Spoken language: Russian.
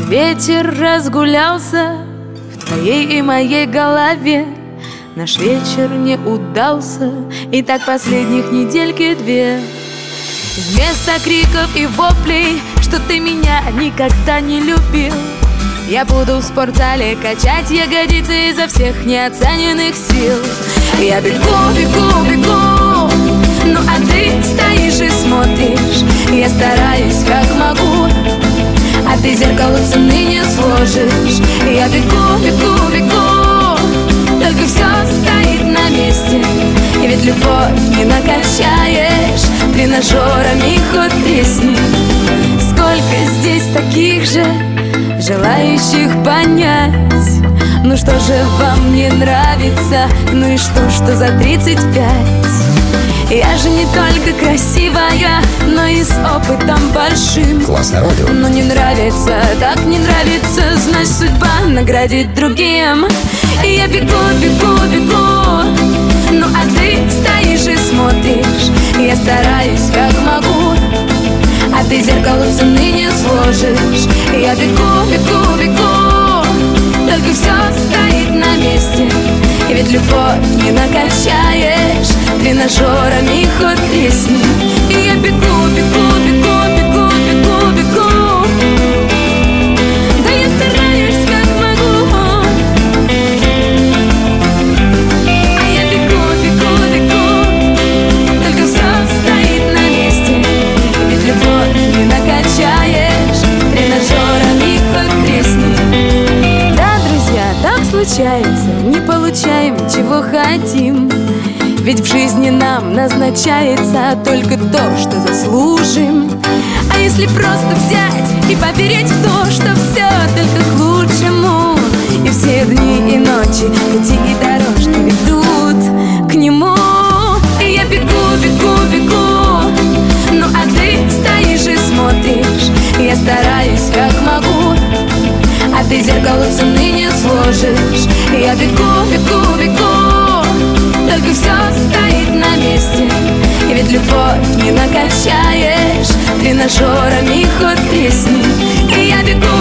Ветер разгулялся в твоей и моей голове. Наш вечер не удался, и так последних недельки две. Вместо криков и воплей, что ты меня никогда не любил, я буду в спортзале качать ягодицы изо всех неоцененных сил. Я бегу, бегу, бегу, ну а ты стоишь и смотришь. Я стараюсь как могу, а ты зеркалу цены не сложишь. Я бегу, бегу, бегу, только все стоит на месте. И ведь любовь не накачаешь тренажерами, хоть тресни. Сколько здесь таких же, желающих понять, ну что же вам не нравится, ну и что за 35? Я же не только красивая, но и с опытом большим. Классное радио. Но не нравится, так не нравится, значит судьба наградит другим. И я бегу, бегу, бегу, ну а ты стоишь и смотришь. Я стараюсь как могу, а ты зеркалу цены не сложишь. Я бегу, бегу, бегу, только все стоит на месте. И ведь любовь не накачаешь тренажерами, хоть тресни. И я бегу, бегу, бегу, бегу, бегу, бегу. Да я стараюсь как могу. А я бегу, бегу, бегу, только все стоит на месте. И ведь любовь не накачаешь тренажерами, хоть тресни. Да, друзья, так случается, не получаем, чего хотим. Ведь в жизни нам назначается только то, что заслужим. А если просто взять и поверить в то, что все только к лучшему, и все дни и ночи, пути и дорожки ведут к нему. И я бегу, бегу, бегу, ну а ты стоишь и смотришь. Я стараюсь как могу, а ты зеркалу цены не сложишь. Я бегу, бегу, бегу, только все стоит на месте. И ведь любовь не накачаешь тренажерами, хоть тресни. И я бегу,